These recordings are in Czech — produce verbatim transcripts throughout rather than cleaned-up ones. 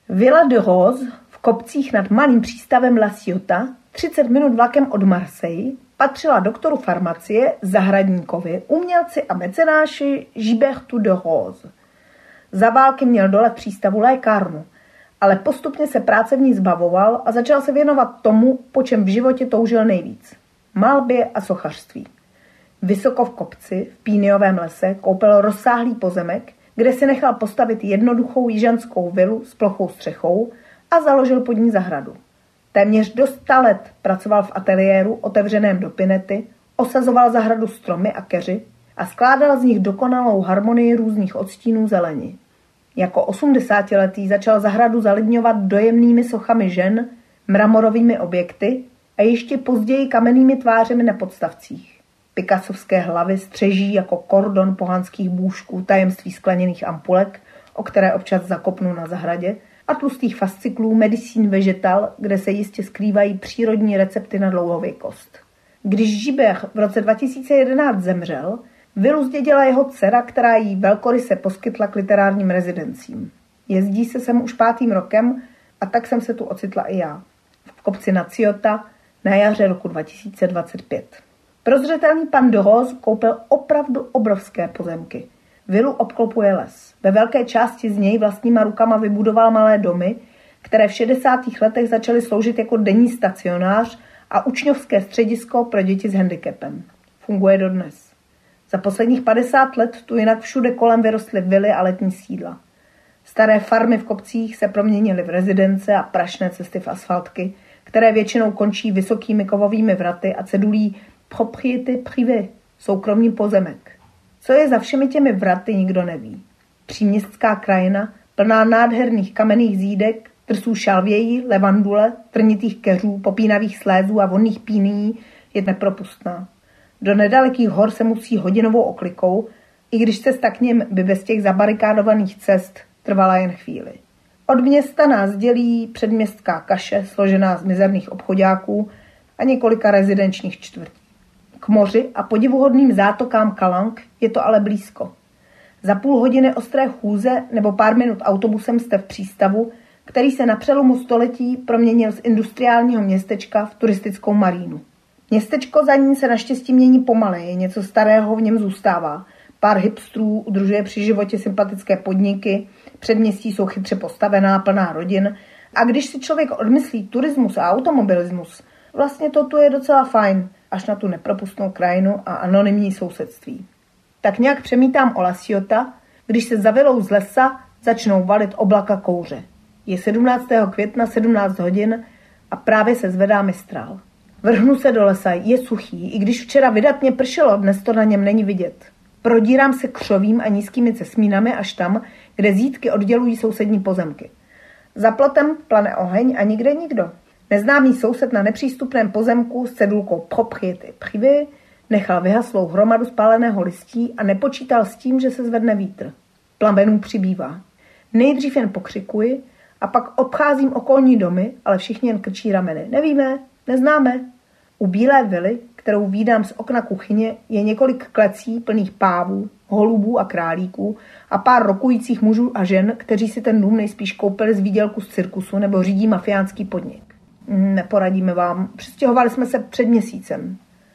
Villa de Rose v kopcích nad malým přístavem La Ciotat, třicet minut vlakem od Marseille, patřila doktoru farmacie, zahradníkovi, umělci a mecenáši Gibertu de Rose. Za války měl dole v přístavu lékárnu, ale postupně se práce v ní zbavoval a začal se věnovat tomu, po čem v životě toužil nejvíc. Malbě a sochařství. Vysoko v kopci, v Píniovém lese, koupil rozsáhlý pozemek, kde si nechal postavit jednoduchou jižanskou vilu s plochou střechou a založil pod ní zahradu. Téměř do sta let pracoval v ateliéru otevřeném do pinety, osazoval zahradu stromy a keři a skládal z nich dokonalou harmonii různých odstínů zeleni. Jako osmdesátiletý začal zahradu zalidňovat dojemnými sochami žen, mramorovými objekty a ještě později kamennými tvářemi na podstavcích. Picassovské hlavy střeží jako kordon pohanských bůžků tajemství skleněných ampulek, o které občas zakopnu na zahradě, a tlustých fasciklů Medicine Vegetal, kde se jistě skrývají přírodní recepty na dlouhověkost. Když Gibert v roce dva tisíce jedenáct zemřel, vilu zdědila jeho dcera, která jí velkoryse poskytla k literárním rezidencím. Jezdí se sem už pátým rokem a tak jsem se tu ocitla i já. V kopci na Ciotat na jaře roku dva tisíce dvacet pět. Prozřetelný pan de Rose koupil opravdu obrovské pozemky. Vilu obklopuje les. Ve velké části z něj vlastníma rukama vybudoval malé domy, které v šedesátých letech začaly sloužit jako denní stacionář a učňovské středisko pro děti s handicapem. Funguje dodnes. Za posledních padesát let tu jinak všude kolem vyrostly vily a letní sídla. Staré farmy v kopcích se proměnily v rezidence a prašné cesty v asfaltky, které většinou končí vysokými kovovými vraty a cedulí propriété privée, soukromý pozemek. Co je za všemi těmi vraty, nikdo neví. Příměstská krajina, plná nádherných kamenných zídek, trsů šalvějí, levandule, trnitých keřů, popínavých slézů a vonných pínií, je nepropustná. Do nedalekých hor se musí hodinovou oklikou, i když cesta k nim by bez těch zabarikádovaných cest trvala jen chvíli. Od města nás dělí předměstská kaše, složená z mizerných obchodáků a několika rezidenčních čtvrtí. K moři a podivuhodným zátokám Calanque je to ale blízko. Za půl hodiny ostré chůze nebo pár minut autobusem jste v přístavu, který se na přelomu století proměnil z industriálního městečka v turistickou marínu. Městečko za ní se naštěstí mění pomaleji, něco starého v něm zůstává. Pár hipstrů udržuje při životě sympatické podniky, předměstí jsou chytře postavená, plná rodin. A když si člověk odmyslí turismus a automobilismus, vlastně to tu je docela fajn, až na tu nepropustnou krajinu a anonymní sousedství. Tak nějak přemítám o La Ciotat, když se za vilou z lesa začnou valit oblaka kouře. Je sedmnáctého května sedmnáct hodin a právě se zvedá mistrál. Vrhnu se do lesa, je suchý, i když včera vydatně pršelo, dnes to na něm není vidět. Prodírám se křovím a nízkými cesmínami až tam, kde zítky oddělují sousední pozemky. Za plotem plane oheň a nikde nikdo. Neznámý soused na nepřístupném pozemku s cedulkou propriété privée nechal vyhaslou hromadu spáleného listí a nepočítal s tím, že se zvedne vítr. Plamenů přibývá. Nejdřív jen pokřikuji a pak obcházím okolní domy, ale všichni jen krčí rameny. Nevíme, neznáme. U bílé vily, kterou vídám z okna kuchyně, je několik klecí plných pávů, holubů a králíků a pár rokujících mužů a žen, kteří si ten dům nejspíš koupili z výdělku z cirkusu nebo řídí mafiánský podnik. Neporadíme vám, přestěhovali jsme se před měsícem.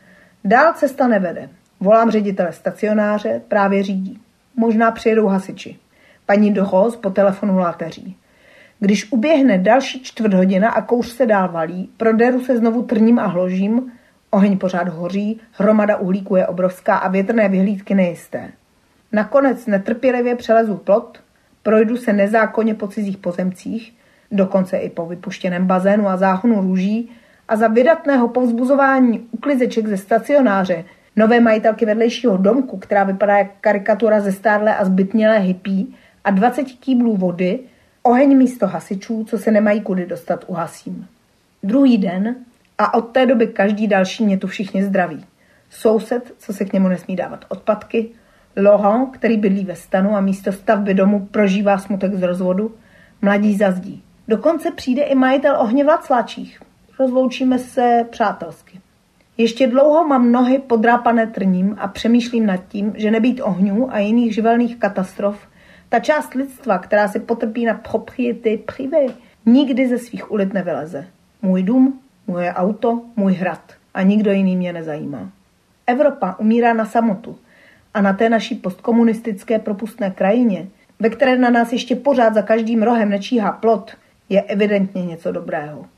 Dál cesta nevede. Volám ředitele stacionáře, právě řídí. Možná přijedou hasiči. Paní de Rose po telefonu láteří. Když uběhne další čtvrt hodina a kouř se dál valí, proderu se znovu trním a hložím, oheň pořád hoří, hromada uhlíku je obrovská a větrné vyhlídky nejisté. Nakonec netrpělivě přelezu plot, projdu se nezákonně po cizích pozemcích, dokonce i po vypuštěném bazénu a záhonu růží a za vydatného povzbuzování uklizeček ze stacionáře, nové majitelky vedlejšího domku, která vypadá jak karikatura ze stárlé a zbytnělé hippie, a dvacet kýblů vody, oheň místo hasičů, co se nemají kudy dostat, uhasím. Druhý den a od té doby každý další mě tu všichni zdraví. Soused, co se k němu nesmí dávat odpadky, Laurent, který bydlí ve stanu a místo stavby domu prožívá smutek z rozvodu, mladí zazdí. Dokonce přijde i majitel ohně v Lacláčích. Rozloučíme se přátelsky. Ještě dlouho mám nohy podrápané trním a přemýšlím nad tím, že nebýt ohňů a jiných živelných katastrof, Ta část lidstva, která si potrpí na propriété privé, nikdy ze svých ulic nevyleze. Můj dům, moje auto, můj hrad. A nikdo jiný mě nezajímá. Evropa umírá na samotu. A na té naší postkomunistické propustné krajině, ve které na nás ještě pořád za každým rohem nečíhá plot, je evidentně něco dobrého.